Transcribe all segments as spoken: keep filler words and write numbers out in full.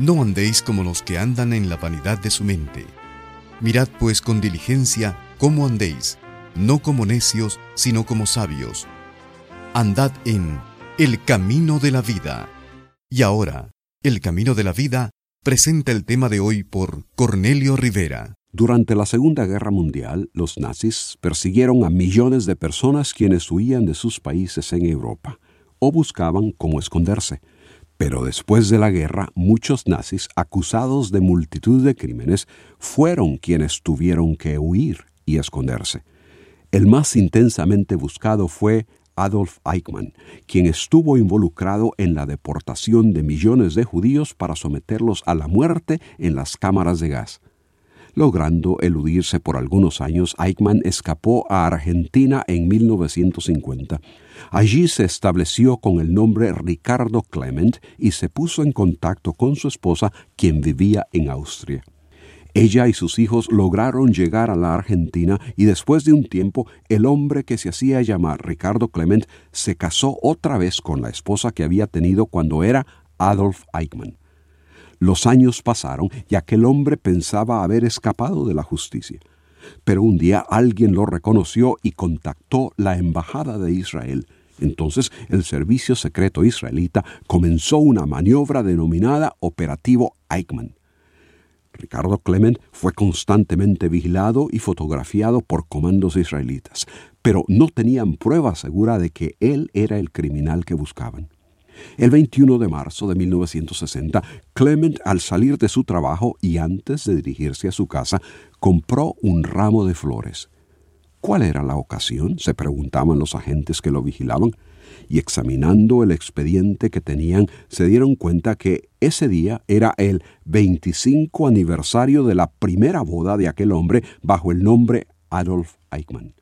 No andéis como los que andan en la vanidad de su mente. Mirad pues con diligencia cómo andéis, no como necios, sino como sabios. Andad en el camino de la vida. Y ahora, el camino de la vida presenta el tema de hoy por Cornelio Rivera. Durante la Segunda Guerra Mundial, los nazis persiguieron a millones de personas quienes huían de sus países en Europa o buscaban cómo esconderse. Pero después de la guerra, muchos nazis, acusados de multitud de crímenes, fueron quienes tuvieron que huir y esconderse. El más intensamente buscado fue Adolf Eichmann, quien estuvo involucrado en la deportación de millones de judíos para someterlos a la muerte en las cámaras de gas. Logrando eludirse por algunos años, Eichmann escapó a Argentina en mil novecientos cincuenta. Allí se estableció con el nombre Ricardo Klement y se puso en contacto con su esposa, quien vivía en Austria. Ella y sus hijos lograron llegar a la Argentina y después de un tiempo, el hombre que se hacía llamar Ricardo Klement se casó otra vez con la esposa que había tenido cuando era Adolf Eichmann. Los años pasaron y aquel hombre pensaba haber escapado de la justicia. Pero un día alguien lo reconoció y contactó la embajada de Israel. Entonces el servicio secreto israelita comenzó una maniobra denominada Operativo Eichmann. Ricardo Klement fue constantemente vigilado y fotografiado por comandos israelitas, pero no tenían prueba segura de que él era el criminal que buscaban. El veintiuno de marzo de mil novecientos sesenta, Klement, al salir de su trabajo y antes de dirigirse a su casa, compró un ramo de flores. ¿Cuál era la ocasión?, se preguntaban los agentes que lo vigilaban, y examinando el expediente que tenían, se dieron cuenta que ese día era el veinticinco aniversario de la primera boda de aquel hombre bajo el nombre Adolf Eichmann.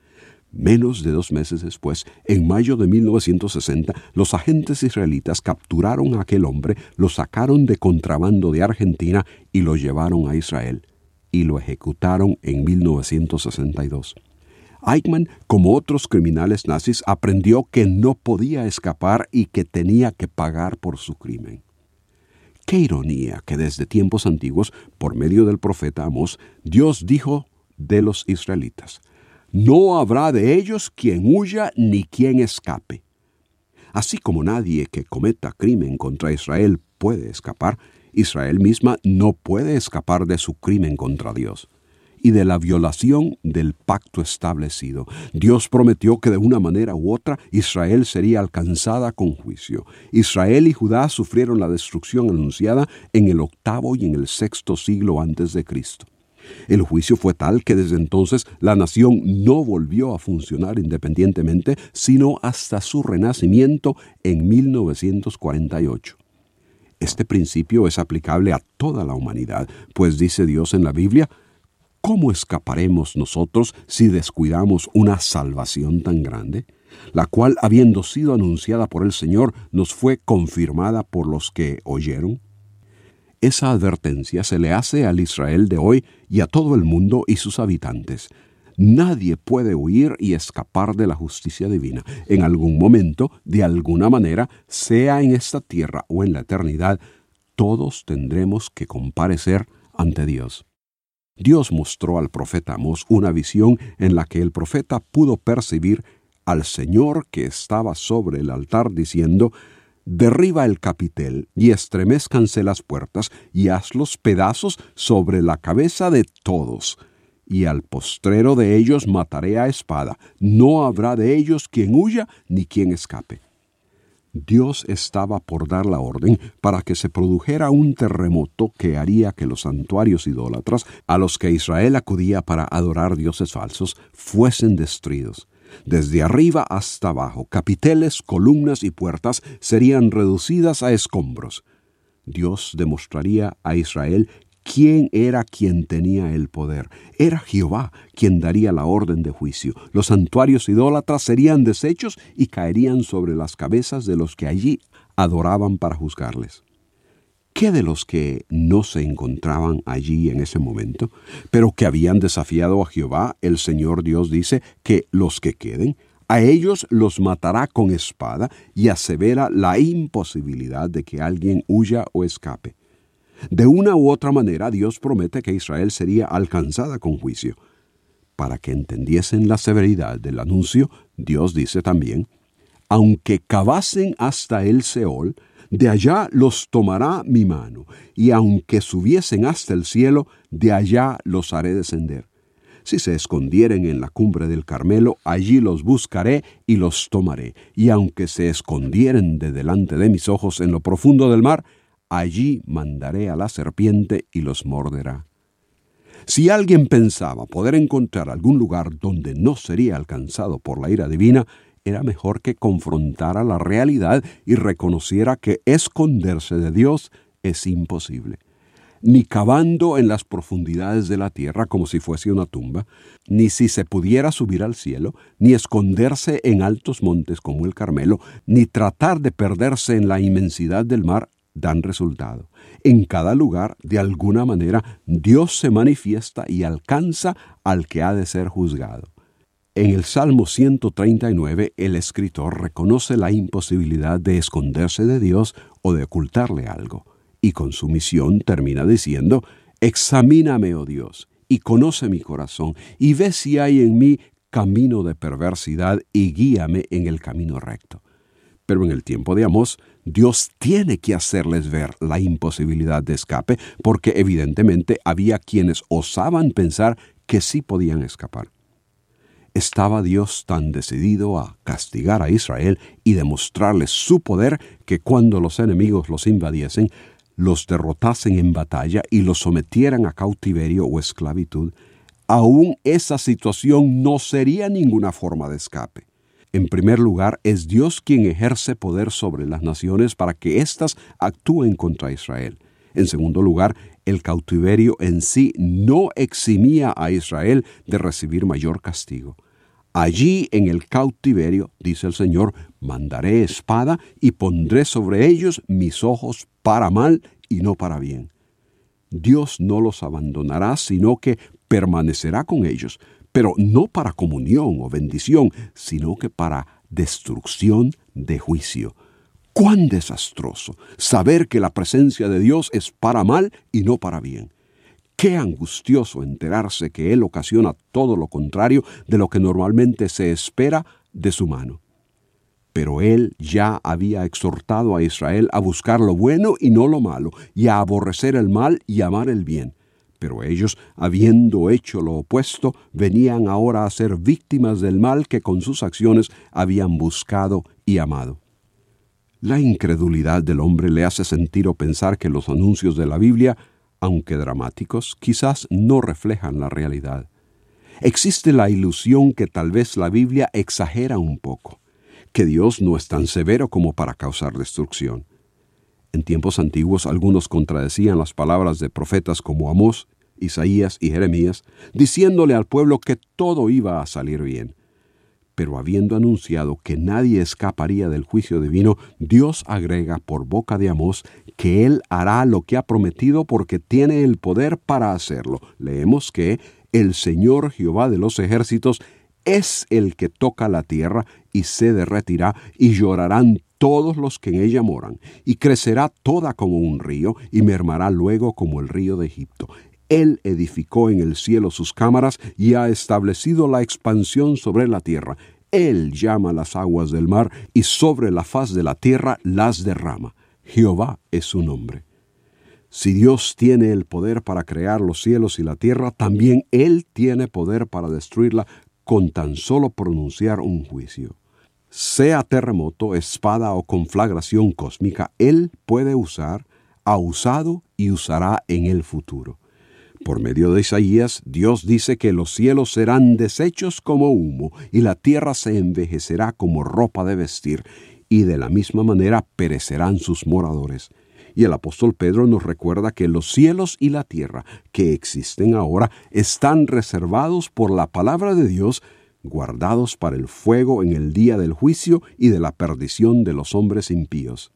Menos de dos meses después, en mayo de mil novecientos sesenta, los agentes israelitas capturaron a aquel hombre, lo sacaron de contrabando de Argentina y lo llevaron a Israel, y lo ejecutaron en mil novecientos sesenta y dos. Eichmann, como otros criminales nazis, aprendió que no podía escapar y que tenía que pagar por su crimen. Qué ironía que desde tiempos antiguos, por medio del profeta Amós, Dios dijo de los israelitas: «No habrá de ellos quien huya ni quien escape». Así como nadie que cometa crimen contra Israel puede escapar, Israel misma no puede escapar de su crimen contra Dios y de la violación del pacto establecido. Dios prometió que de una manera u otra Israel sería alcanzada con juicio. Israel y Judá sufrieron la destrucción anunciada en el octavo y en el sexto siglo antes de Cristo. El juicio fue tal que desde entonces la nación no volvió a funcionar independientemente, sino hasta su renacimiento en mil novecientos cuarenta y ocho. Este principio es aplicable a toda la humanidad, pues dice Dios en la Biblia: ¿cómo escaparemos nosotros si descuidamos una salvación tan grande, la cual, habiendo sido anunciada por el Señor, nos fue confirmada por los que oyeron? Esa advertencia se le hace al Israel de hoy y a todo el mundo y sus habitantes. Nadie puede huir y escapar de la justicia divina. En algún momento, de alguna manera, sea en esta tierra o en la eternidad, todos tendremos que comparecer ante Dios. Dios mostró al profeta Amós una visión en la que el profeta pudo percibir al Señor que estaba sobre el altar diciendo: «Derriba el capitel y estremezcanse las puertas y hazlos pedazos sobre la cabeza de todos. Y al postrero de ellos mataré a espada. No habrá de ellos quien huya ni quien escape». Dios estaba por dar la orden para que se produjera un terremoto que haría que los santuarios idólatras, a los que Israel acudía para adorar dioses falsos, fuesen destruidos. Desde arriba hasta abajo, capiteles, columnas y puertas serían reducidas a escombros. Dios demostraría a Israel quién era quien tenía el poder. Era Jehová quien daría la orden de juicio. Los santuarios idólatras serían deshechos y caerían sobre las cabezas de los que allí adoraban para juzgarles. ¿Qué de los que no se encontraban allí en ese momento, pero que habían desafiado a Jehová? El Señor Dios dice que los que queden, a ellos los matará con espada, y asevera la imposibilidad de que alguien huya o escape. De una u otra manera, Dios promete que Israel sería alcanzada con juicio. Para que entendiesen la severidad del anuncio, Dios dice también: aunque cavasen hasta el Seol, de allá los tomará mi mano, y aunque subiesen hasta el cielo, de allá los haré descender. Si se escondieren en la cumbre del Carmelo, allí los buscaré y los tomaré. Y aunque se escondieren de delante de mis ojos en lo profundo del mar, allí mandaré a la serpiente y los morderá. Si alguien pensaba poder encontrar algún lugar donde no sería alcanzado por la ira divina, era mejor que confrontara la realidad y reconociera que esconderse de Dios es imposible. Ni cavando en las profundidades de la tierra como si fuese una tumba, ni si se pudiera subir al cielo, ni esconderse en altos montes como el Carmelo, ni tratar de perderse en la inmensidad del mar, dan resultado. En cada lugar, de alguna manera, Dios se manifiesta y alcanza al que ha de ser juzgado. En el Salmo ciento treinta y nueve, el escritor reconoce la imposibilidad de esconderse de Dios o de ocultarle algo. Y con su misión termina diciendo: examíname, oh Dios, y conoce mi corazón, y ve si hay en mí camino de perversidad, y guíame en el camino recto. Pero en el tiempo de Amós, Dios tiene que hacerles ver la imposibilidad de escape, porque evidentemente había quienes osaban pensar que sí podían escapar. Estaba Dios tan decidido a castigar a Israel y demostrarles su poder que cuando los enemigos los invadiesen, los derrotasen en batalla y los sometieran a cautiverio o esclavitud, aún esa situación no sería ninguna forma de escape. En primer lugar, es Dios quien ejerce poder sobre las naciones para que éstas actúen contra Israel. En segundo lugar, el cautiverio en sí no eximía a Israel de recibir mayor castigo. Allí en el cautiverio, dice el Señor, mandaré espada y pondré sobre ellos mis ojos para mal y no para bien. Dios no los abandonará, sino que permanecerá con ellos, pero no para comunión o bendición, sino que para destrucción de juicio. ¡Cuán desastroso saber que la presencia de Dios es para mal y no para bien! ¡Qué angustioso enterarse que Él ocasiona todo lo contrario de lo que normalmente se espera de su mano! Pero Él ya había exhortado a Israel a buscar lo bueno y no lo malo, y a aborrecer el mal y amar el bien. Pero ellos, habiendo hecho lo opuesto, venían ahora a ser víctimas del mal que con sus acciones habían buscado y amado. La incredulidad del hombre le hace sentir o pensar que los anuncios de la Biblia, aunque dramáticos, quizás no reflejan la realidad. Existe la ilusión que tal vez la Biblia exagera un poco, que Dios no es tan severo como para causar destrucción. En tiempos antiguos algunos contradecían las palabras de profetas como Amós, Isaías y Jeremías, diciéndole al pueblo que todo iba a salir bien. Pero habiendo anunciado que nadie escaparía del juicio divino, Dios agrega por boca de Amós que Él hará lo que ha prometido porque tiene el poder para hacerlo. Leemos que el Señor Jehová de los ejércitos es el que toca la tierra y se derretirá, y llorarán todos los que en ella moran, y crecerá toda como un río, y mermará luego como el río de Egipto. Él edificó en el cielo sus cámaras y ha establecido la expansión sobre la tierra. Él llama las aguas del mar y sobre la faz de la tierra las derrama. Jehová es su nombre. Si Dios tiene el poder para crear los cielos y la tierra, también Él tiene poder para destruirla con tan solo pronunciar un juicio. Sea terremoto, espada o conflagración cósmica, Él puede usar, ha usado y usará en el futuro. Por medio de Isaías, Dios dice que los cielos serán deshechos como humo y la tierra se envejecerá como ropa de vestir, y de la misma manera perecerán sus moradores. Y el apóstol Pedro nos recuerda que los cielos y la tierra que existen ahora están reservados por la palabra de Dios, guardados para el fuego en el día del juicio y de la perdición de los hombres impíos.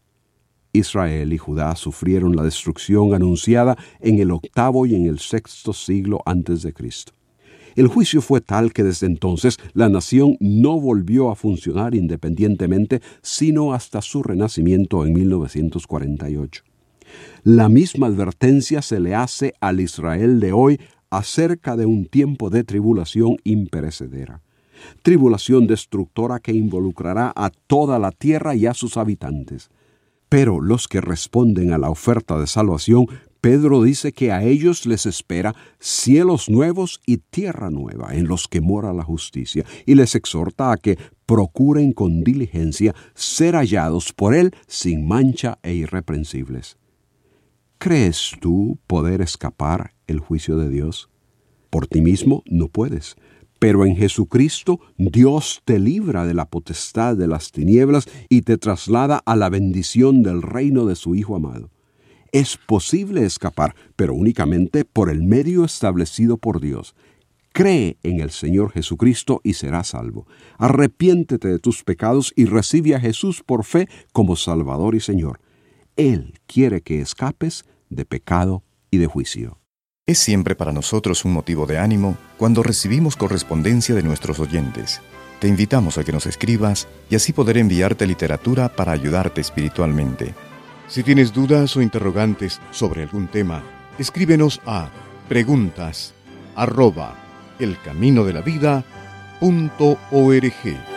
Israel y Judá sufrieron la destrucción anunciada en el octavo y en el sexto siglo antes de Cristo. El juicio fue tal que desde entonces la nación no volvió a funcionar independientemente, sino hasta su renacimiento en mil novecientos cuarenta y ocho. La misma advertencia se le hace al Israel de hoy acerca de un tiempo de tribulación imperecedera. Tribulación destructora que involucrará a toda la tierra y a sus habitantes. Pero los que responden a la oferta de salvación, Pedro dice que a ellos les espera cielos nuevos y tierra nueva en los que mora la justicia, y les exhorta a que procuren con diligencia ser hallados por él sin mancha e irreprensibles. ¿Crees tú poder escapar el juicio de Dios? Por ti mismo no puedes, pero en Jesucristo Dios te libra de la potestad de las tinieblas y te traslada a la bendición del reino de su Hijo amado. Es posible escapar, pero únicamente por el medio establecido por Dios. Cree en el Señor Jesucristo y serás salvo. Arrepiéntete de tus pecados y recibe a Jesús por fe como Salvador y Señor. Él quiere que escapes de pecado y de juicio. Es siempre para nosotros un motivo de ánimo cuando recibimos correspondencia de nuestros oyentes. Te invitamos a que nos escribas y así poder enviarte literatura para ayudarte espiritualmente. Si tienes dudas o interrogantes sobre algún tema, escríbenos a preguntas arroba elcaminodelavida punto org.